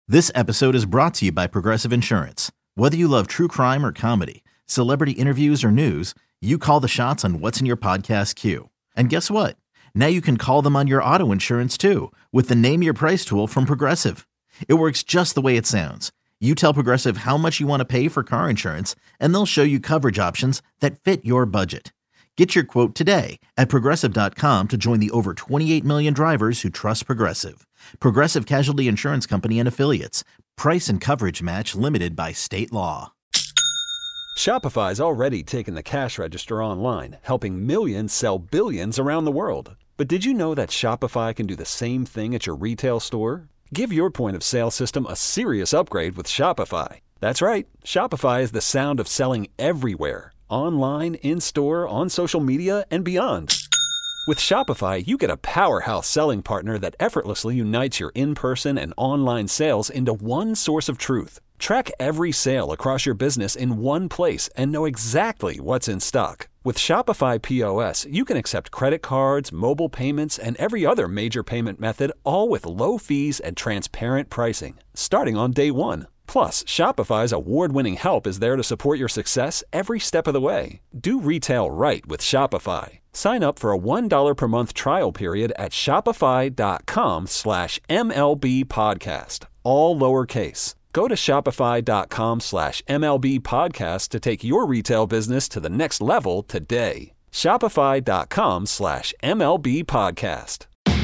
This episode is brought to you by Progressive Insurance. Whether you love true crime or comedy, celebrity interviews or news, you call the shots on what's in your podcast queue. And guess what? Now you can call them on your auto insurance too with the Name Your Price tool from Progressive. It works just the way it sounds. You tell Progressive how much you want to pay for car insurance, and they'll show you coverage options that fit your budget. Get your quote today at Progressive.com to join the over 28 million drivers who trust Progressive. Progressive Casualty Insurance Company and Affiliates. Price and coverage match limited by state law. Shopify's already taken the cash register online, helping millions sell billions around the world. But did you know that Shopify can do the same thing at your retail store? Give your point of sale system a serious upgrade with Shopify. That's right. Shopify is the sound of selling everywhere. Online, in-store, on social media, and beyond. With Shopify, you get a powerhouse selling partner that effortlessly unites your in-person and online sales into one source of truth. Track every sale across your business in one place and know exactly what's in stock. With Shopify POS, you can accept credit cards, mobile payments, and every other major payment method, all with low fees and transparent pricing, starting on day one. Plus, Shopify's award-winning help is there to support your success every step of the way. Do retail right with Shopify. Sign up for a $1 per month trial period at shopify.com/MLB podcast, all lowercase. Go to shopify.com/MLB podcast to take your retail business to the next level today. Shopify.com/MLB podcast.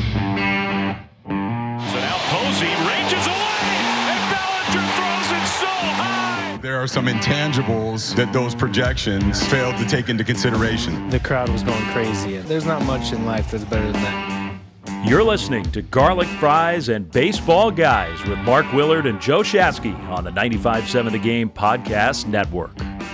So now Posey ranges away, and Bellinger throws it so high. There are some intangibles that those projections failed to take into consideration. The crowd was going crazy. There's not much in life that's better than that. You're listening to Garlic Fries and Baseball Guys with Mark Willard and Joe Shasky on the 95.7 The Game Podcast Network.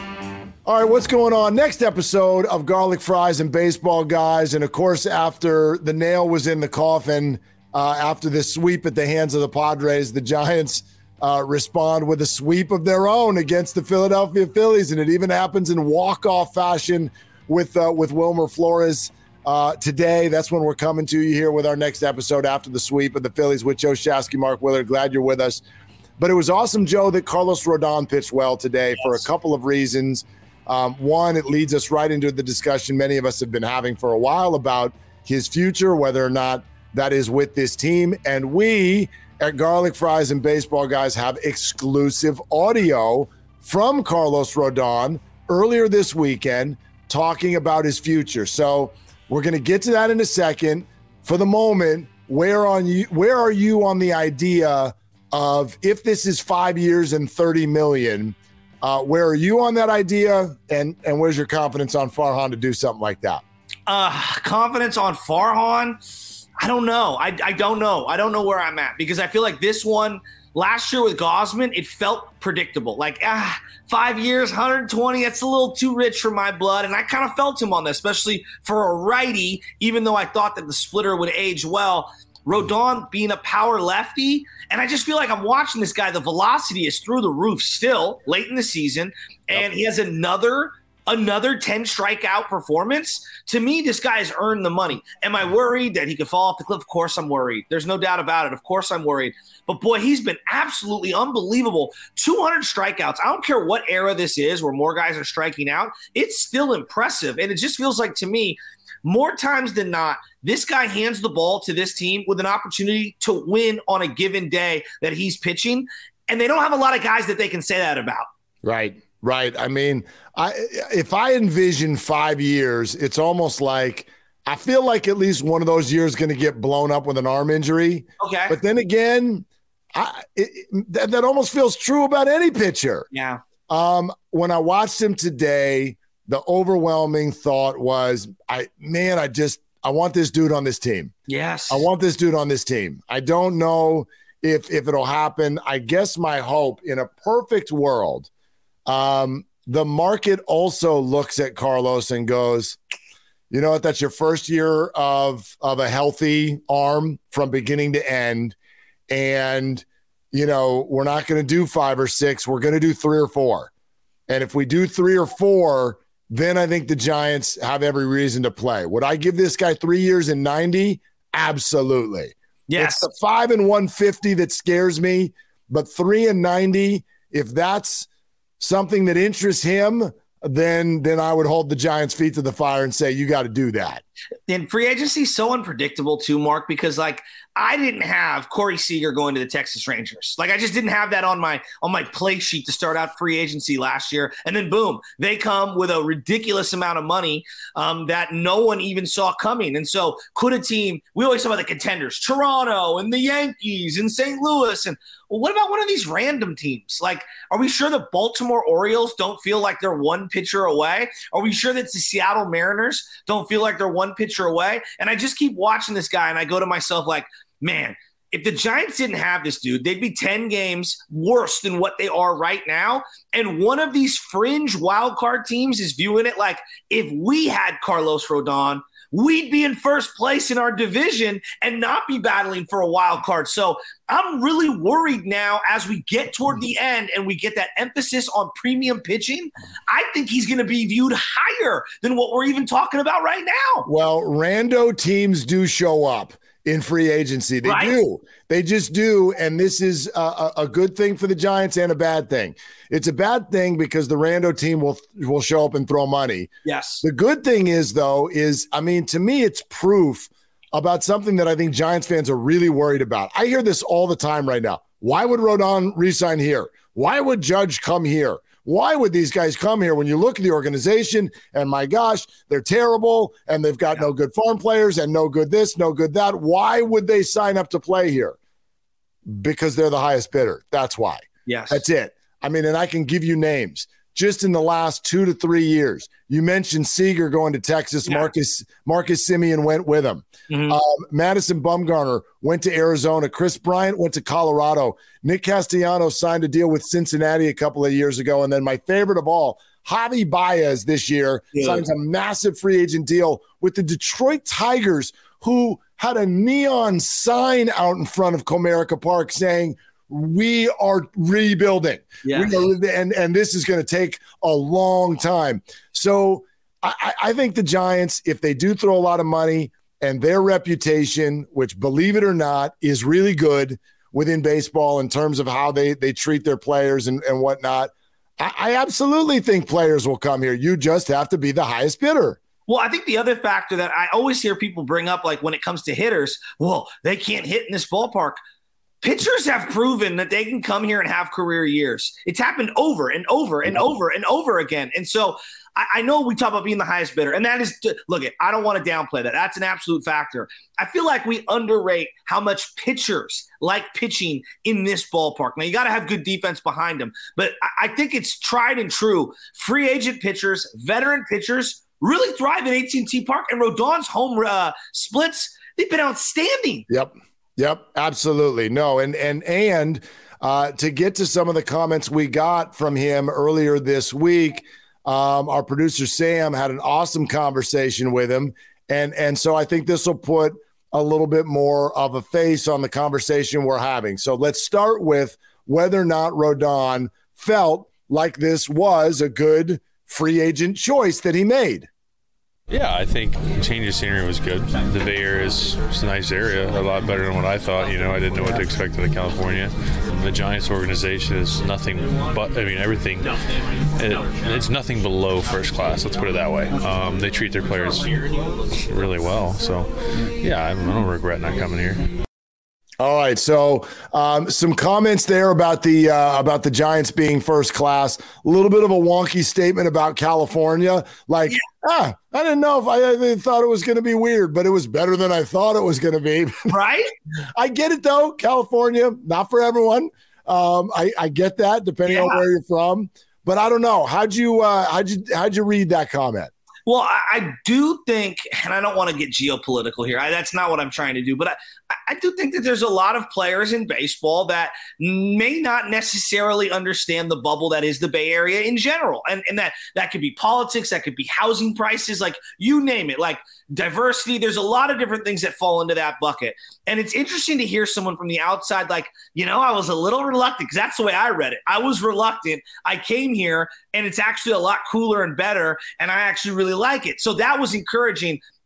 All right, what's going on? Next episode of Garlic Fries and Baseball Guys. And, of course, after the nail was in the coffin, after this sweep at the hands of the Padres, the Giants respond with a sweep of their own against the Philadelphia Phillies. And it even happens in walk-off fashion with Wilmer Flores. Today, that's when we're coming to you here with our next episode after the sweep of the Phillies with Joe Shasky, Mark Willard. Glad you're with us. But it was awesome, Joe, that Carlos Rodon pitched well today for a couple of reasons. One, it leads us right into the discussion many of us have been having for a while about his future, whether or not that is with this team. And we at Garlic Fries and Baseball Guys have exclusive audio from Carlos Rodon earlier this weekend talking about his future. So we're going to get to that in a second. For the moment, where are you on the idea of if this is 5 years and $30 million? Where are you on that idea? And where's your confidence on Farhan to do something like that? Confidence on Farhan? I don't know. I don't know. I don't know where I'm at because I feel like this one last year with Gausman, it felt predictable. Like, 5 years, 120, that's a little too rich for my blood. And I kind of felt him on that, especially for a righty, even though I thought that the splitter would age well. Rodon being a power lefty, and I just feel like I'm watching this guy. The velocity is through the roof still late in the season, and he has another 10 strikeout performance. To me, this guy has earned the money. Am I worried that he could fall off the cliff? Of course I'm worried. There's no doubt about it. Of course I'm worried. But, boy, he's been absolutely unbelievable. 200 strikeouts. I don't care what era this is where more guys are striking out. It's still impressive, and it just feels like to me more times than not, this guy hands the ball to this team with an opportunity to win on a given day that he's pitching, and they don't have a lot of guys that they can say that about. Right. I mean, if I envision 5 years, it's almost like I feel like at least one of those years is going to get blown up with an arm injury. Okay. But then again, that almost feels true about any pitcher. Yeah. When I watched him today, the overwhelming thought was, I want this dude on this team. Yes. I want this dude on this team. I don't know if it'll happen. I guess my hope in a perfect world, the market also looks at Carlos and goes, you know what, that's your first year of a healthy arm from beginning to end. And, you know, we're not going to do 5 or 6. We're going to do 3 or 4. And if we do 3 or 4, then I think the Giants have every reason to play. Would I give this guy 3 years and 90? Absolutely. Yes. It's the 5 and 150 that scares me. But 3-90, if that's something that interests him, then I would hold the Giants' feet to the fire and say, you got to do that. And free agency is so unpredictable too, Mark, because like I didn't have Corey Seager going to the Texas Rangers. Like I just didn't have that on my play sheet to start out free agency last year. And then boom, they come with a ridiculous amount of money that no one even saw coming. And so could a team, we always talk about the contenders, Toronto and the Yankees and St. Louis. And well, what about one of these random teams? Like, are we sure the Baltimore Orioles don't feel like they're one pitcher away? Are we sure that the Seattle Mariners don't feel like they're one pitcher away? And I just keep watching this guy and I go to myself like, man, if the Giants didn't have this dude, they'd be 10 games worse than what they are right now. And one of these fringe wild card teams is viewing it like, if we had Carlos Rodon, we'd be in first place in our division and not be battling for a wild card. So I'm really worried now as we get toward the end and we get that emphasis on premium pitching. I think he's going to be viewed higher than what we're even talking about right now. Well, rando teams do show up in free agency. They do. They just do. And this is a good thing for the Giants and a bad thing. It's a bad thing because the rando team will show up and throw money. Yes. The good thing is, though, to me, it's proof about something that I think Giants fans are really worried about. I hear this all the time right now. Why would Rodon resign here? Why would Judge come here? Why would these guys come here when you look at the organization and my gosh, they're terrible and they've got no good farm players and no good this, no good that. Why would they sign up to play here? Because they're the highest bidder. That's why. Yes. That's it. I mean, and I can give you names. Just in the last 2 to 3 years, you mentioned Seager going to Texas. Yeah. Marcus Semien went with him. Mm-hmm. Madison Bumgarner went to Arizona. Chris Bryant went to Colorado. Nick Castellanos signed a deal with Cincinnati a couple of years ago. And then my favorite of all, Javi Baez this year signs a massive free agent deal with the Detroit Tigers, who had a neon sign out in front of Comerica Park saying, we are rebuilding. Yes. And this is going to take a long time. So I think the Giants, if they do throw a lot of money and their reputation, which believe it or not, is really good within baseball in terms of how they treat their players and whatnot, I absolutely think players will come here. You just have to be the highest bidder. Well, I think the other factor that I always hear people bring up, like when it comes to hitters, well, they can't hit in this ballpark. Pitchers have proven that they can come here and have career years. It's happened over and over and over and over again. And so I know we talk about being the highest bidder, and that is, look, I don't want to downplay that. That's an absolute factor. I feel like we underrate how much pitchers like pitching in this ballpark. Now, you got to have good defense behind them, but I think it's tried and true. Free agent pitchers, veteran pitchers really thrive at AT&T Park, and Rodon's home splits, they've been outstanding. Yep, absolutely. No, and to get to some of the comments we got from him earlier this week, our producer Sam had an awesome conversation with him, and so I think this will put a little bit more of a face on the conversation we're having. So let's start with whether or not Rodon felt like this was a good free agent choice that he made. Yeah, I think change of scenery was good. The Bay Area is a nice area, a lot better than what I thought. I didn't know what to expect out of California. The Giants organization is nothing but, everything. It's nothing below first class, let's put it that way. They treat their players really well. So, yeah, I don't regret not coming here. All right, so some comments there about the Giants being first class. A little bit of a wonky statement about California, like, I didn't know if I thought it was going to be weird, but it was better than I thought it was going to be. Right? I get it though, California, not for everyone. I get that depending on where you're from, but I don't know. How'd you read that comment? Well, I do think, and I don't want to get geopolitical here. That's not what I'm trying to do. But I do think that there's a lot of players in baseball that may not necessarily understand the bubble that is the Bay Area in general. And that could be politics, that could be housing prices, like you name it, like diversity. There's a lot of different things that fall into that bucket. And it's interesting to hear someone from the outside like, I was a little reluctant because that's the way I read it. I was reluctant. I came here and it's actually a lot cooler and better. And I actually really like it. So that was encouraging.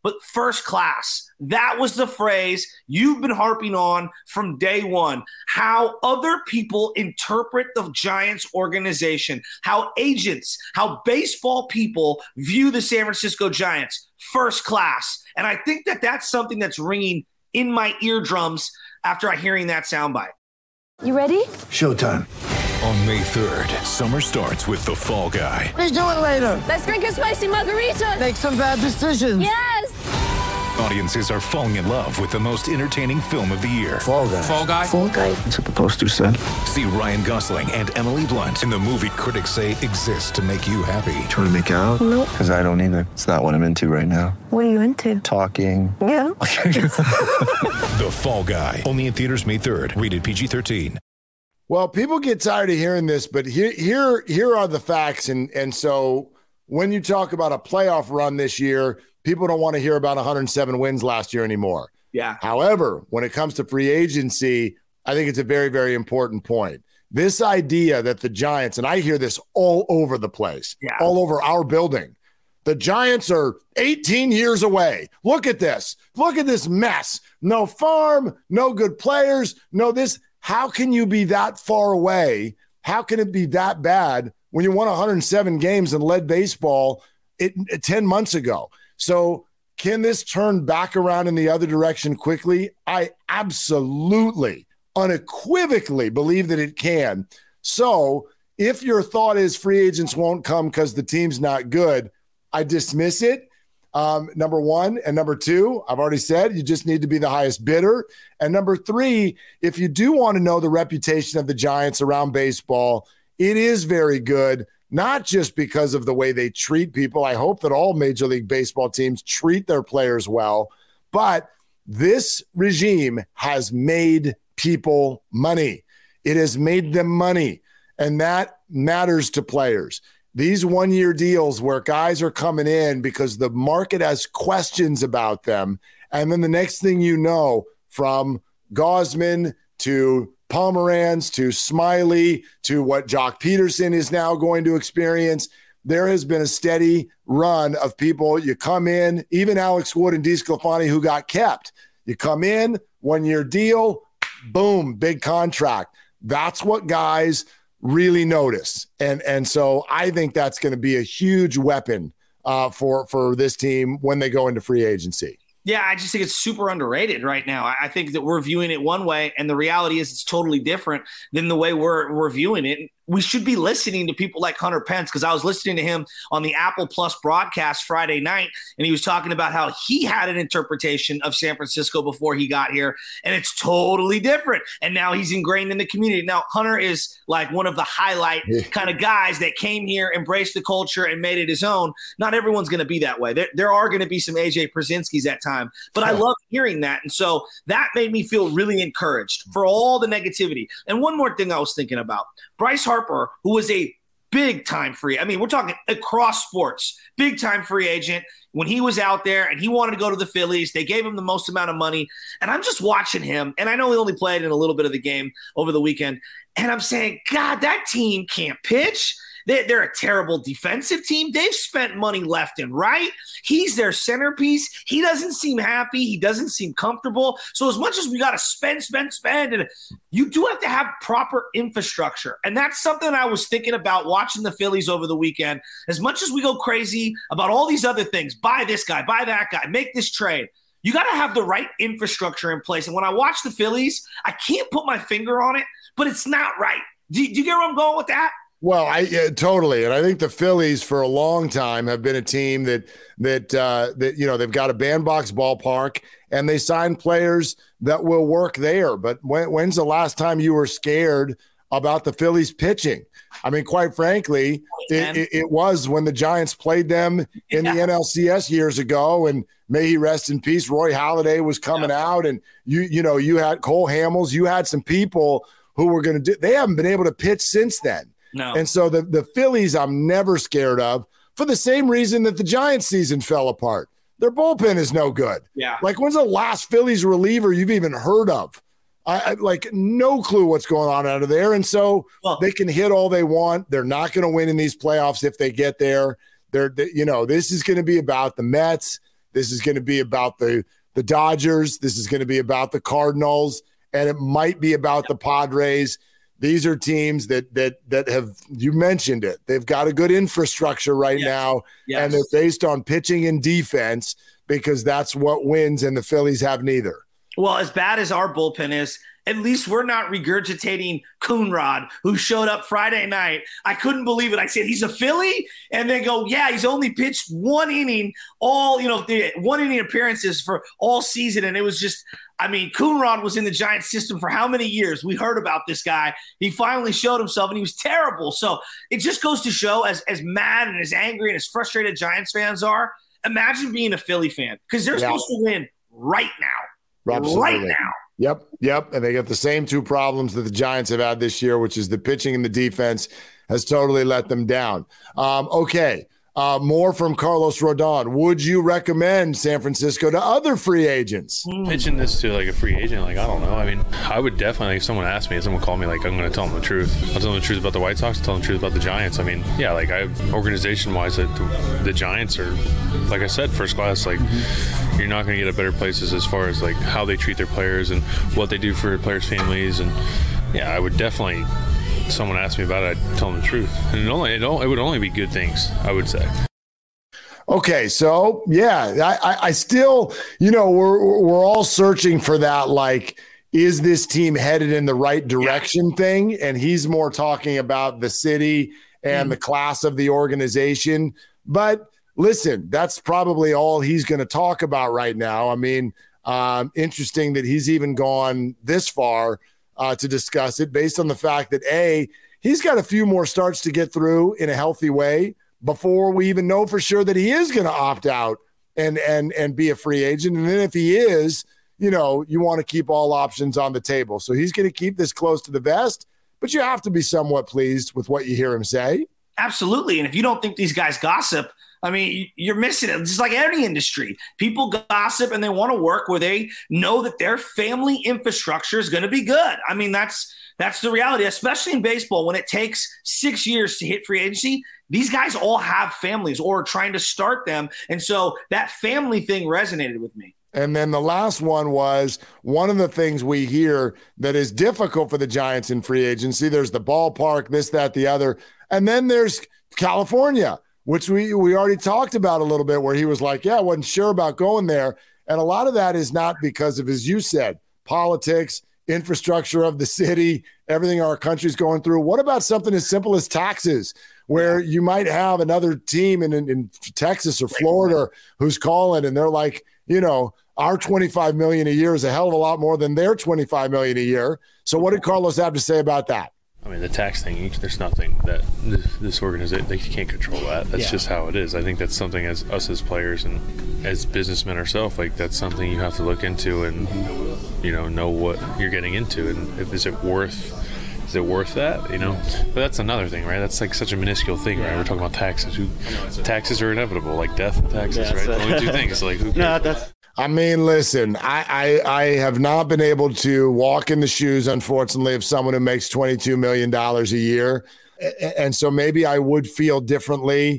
but first class. That was the phrase you've been harping on from day one. How other people interpret the Giants organization, how agents, how baseball people view the San Francisco Giants, first class. And I think that that's something that's ringing in my eardrums after hearing that soundbite. You ready? Showtime. On May 3rd, summer starts with The Fall Guy. Let's do it later. Let's drink a spicy margarita. Make some bad decisions. Yes. Audiences are falling in love with the most entertaining film of the year. Fall Guy. Fall Guy? Fall Guy. That's what the poster said. See Ryan Gosling and Emily Blunt in the movie critics say exists to make you happy. Trying to make it out? Nope. Because I don't either. It's not what I'm into right now. What are you into? Talking. Yeah. The Fall Guy. Only in theaters May 3rd. Rated PG-13. Well, people get tired of hearing this, but here are the facts. And so when you talk about a playoff run this year, people don't want to hear about 107 wins last year anymore. Yeah. However, when it comes to free agency, I think it's a very, very important point. This idea that the Giants, and I hear this all over the place, all over our building, the Giants are 18 years away. Look at this. Look at this mess. No farm, no good players, no this. How can you be that far away? How can it be that bad when you won 107 games and led baseball 10 months ago? So can this turn back around in the other direction quickly? I absolutely, unequivocally believe that it can. So if your thought is free agents won't come because the team's not good, I dismiss it. Number one. And number two, I've already said, you just need to be the highest bidder. And number three, if you do want to know the reputation of the Giants around baseball, it is very good, not just because of the way they treat people. I hope that all Major League Baseball teams treat their players well, but this regime has made people money. It has made them money, and that matters to players. These one-year deals where guys are coming in because the market has questions about them, and then the next thing you know, from Gausman to Pomeranz to Smiley to what Jock Peterson is now going to experience, there has been a steady run of people. You come in, even Alex Wood and DeSclafani, who got kept. You come in, one-year deal, boom, big contract. That's what guys really notice. And so I think that's going to be a huge weapon for this team when they go into free agency. Yeah, I just think it's super underrated right now. I think that we're viewing it one way, and the reality is it's totally different than the way we're viewing it. We should be listening to people like Hunter Pence, because I was listening to him on the Apple Plus broadcast Friday night, and he was talking about how he had an interpretation of San Francisco before he got here, and it's totally different. And now he's ingrained in the community. Now, Hunter is like one of the highlight kind of guys that came here, embraced the culture, and made it his own. Not everyone's going to be that way. There are going to be some AJ Przinsky's at times, but I love hearing that. And so that made me feel really encouraged for all the negativity. And one more thing I was thinking about, Bryce Harper, who was a big-time free, I mean, we're talking across sports, big-time free agent. When he was out there and he wanted to go to the Phillies, they gave him the most amount of money. And I'm just watching him, and I know he only played in a little bit of the game over the weekend, and I'm saying, God, that team can't pitch. They're a terrible defensive team. They've spent money left and right. He's their centerpiece. He doesn't seem happy. He doesn't seem comfortable. So as much as we got to spend, and you do have to have proper infrastructure. And that's something I was thinking about watching the Phillies over the weekend. As much as we go crazy about all these other things, buy this guy, buy that guy, make this trade, you got to have the right infrastructure in place. And when I watch the Phillies, I can't put my finger on it, but it's not right. Do you get where I'm going with that? Well, totally, and I think the Phillies for a long time have been a team that you know, they've got a bandbox ballpark and they sign players that will work there. But when's the last time you were scared about the Phillies pitching? I mean, quite frankly, it was when the Giants played them in the NLCS years ago, and may he rest in peace. Roy Halladay was coming out, and you had Cole Hamels, you had some people who were going to do. They haven't been able to pitch since then. No. And so the Phillies I'm never scared of, for the same reason that the Giants season fell apart. Their bullpen is no good. Yeah. Like, when's the last Phillies reliever you've even heard of? I like no clue what's going on out of there. And so they can hit all they want. They're not going to win in these playoffs if they get there. This is going to be about the Mets, This is going to be about the Dodgers. This is going to be about the Cardinals, and it might be about the Padres. These are teams that have, you mentioned it, they've got a good infrastructure right now, and they're based on pitching and defense because that's what wins, and the Phillies have neither. Well, as bad as our bullpen is, at least we're not regurgitating Coonrod, who showed up Friday night. I couldn't believe it. I said, he's a Philly? And they go, yeah, he's only pitched one inning, one inning appearances for all season. And it was just, Coonrod was in the Giants system for how many years? We heard about this guy. He finally showed himself, and he was terrible. So it just goes to show, as mad and as angry and as frustrated Giants fans are, imagine being a Philly fan, because they're supposed to win right now. Absolutely. Right now. Yep. And they got the same two problems that the Giants have had this year, which is the pitching and the defense has totally let them down. Okay. More from Carlos Rodon. Would you recommend San Francisco to other free agents? Pitching this to like a free agent, I don't know. I would definitely, if someone asked me, if someone called me, I'm going to tell them the truth. I'll tell them the truth about the White Sox, I'll tell them the truth about the Giants. Organization-wise, the Giants are, like I said, first class. You're not going to get at better places as far as how they treat their players and what they do for players' families. And I would definitely. Someone asked me about it, I'd tell them the truth. And it would only be good things, I would say. Okay, so I still, we're all searching for that, is this team headed in the right direction thing? And he's more talking about the city and the class of the organization. But listen, that's probably all he's going to talk about right now. Interesting that he's even gone this far to discuss it, based on the fact that he's got a few more starts to get through in a healthy way before we even know for sure that he is going to opt out and be a free agent. And then if he is, you want to keep all options on the table. So he's going to keep this close to the vest, but you have to be somewhat pleased with what you hear him say. Absolutely. And if you don't think these guys gossip, you're missing it. Just like any industry, people gossip and they want to work where they know that their family infrastructure is going to be good. That's the reality, especially in baseball. When it takes 6 years to hit free agency, these guys all have families or are trying to start them. And so that family thing resonated with me. And then the last one was one of the things we hear that is difficult for the Giants in free agency. There's the ballpark, this, that, the other. And then there's California, which we already talked about a little bit, where he was like, I wasn't sure about going there. And a lot of that is not because of, as you said, politics, infrastructure of the city, everything our country's going through. What about something as simple as taxes, where you might have another team in Texas or Florida who's calling and they're like, our $25 million a year is a hell of a lot more than their $25 million a year. So what did Carlos have to say about that? The tax thing, there's nothing that this organization, they can't control that. That's just how it is. I think that's something as us as players and as businessmen ourselves, that's something you have to look into and, know what you're getting into. And is it worth that? But that's another thing, right? That's such a minuscule thing, right? We're talking about taxes. Taxes are inevitable, like death and taxes, right? Only two things. Who cares? Listen, I have not been able to walk in the shoes, unfortunately, of someone who makes $22 million a year. And so maybe I would feel differently,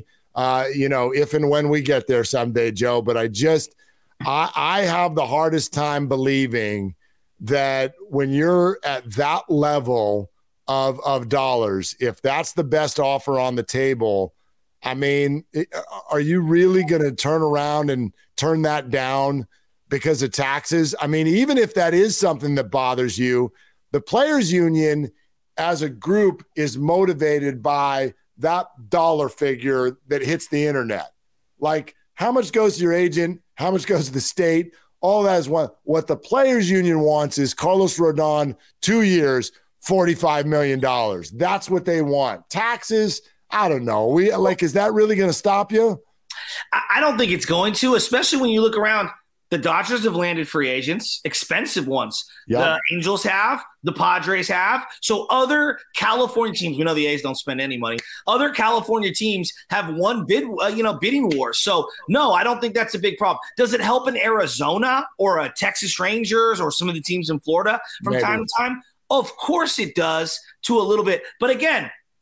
if and when we get there someday, Joe. But I have the hardest time believing that when you're at that level of dollars, if that's the best offer on the table, are you really going to turn around and turn that down because of taxes? Even if that is something that bothers you, the players union as a group is motivated by that dollar figure that hits the internet. How much goes to your agent? How much goes to the state? All that is one. What the players union wants is Carlos Rodon, 2 years, $45 million. That's what they want. Taxes, I don't know. Is that really going to stop you? I don't think it's going to, especially when you look around. The Dodgers have landed free agents, expensive ones. Yep. The Angels have, the Padres have. So other California teams, we know the A's don't spend any money. Other California teams have won bidding wars. So no, I don't think that's a big problem. Does it help in Arizona or a Texas Rangers or some of the teams in Florida from time to time? Of course it does, to a little bit. But again,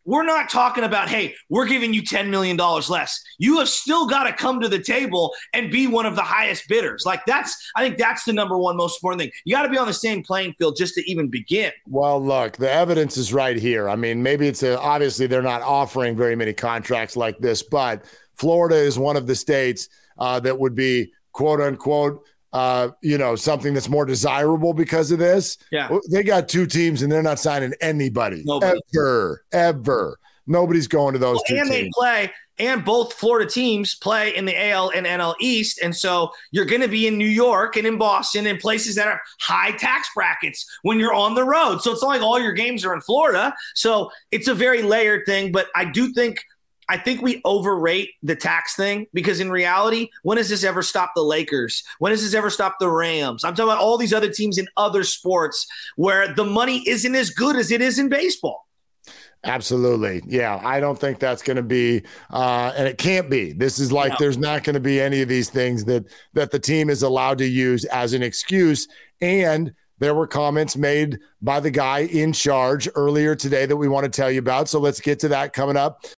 we're not talking about, hey, we're giving you $10 million less. You have still got to come to the table and be one of the highest bidders. Like I think that's the number one most important thing. You got to be on the same playing field just to even begin. Well, look, the evidence is right here. I mean, maybe obviously they're not offering very many contracts like this, but Florida is one of the states that would be quote unquote, something that's more desirable because of this. Yeah. They got 2 teams and they're not signing anybody. Nobody. Ever. Nobody's going to those 2 and teams. And both Florida teams play in the AL and NL East. And so you're going to be in New York and in Boston and places that are high tax brackets when you're on the road. So it's not like all your games are in Florida. So it's a very layered thing. But I think we overrate the tax thing because in reality, when has this ever stopped the Lakers? When has this ever stopped the Rams? I'm talking about all these other teams in other sports where the money isn't as good as it is in baseball. Absolutely. Yeah. I don't think that's going to be, and it can't be. This is like, there's not going to be any of these things that the team is allowed to use as an excuse. And there were comments made by the guy in charge earlier today that we want to tell you about. So let's get to that coming up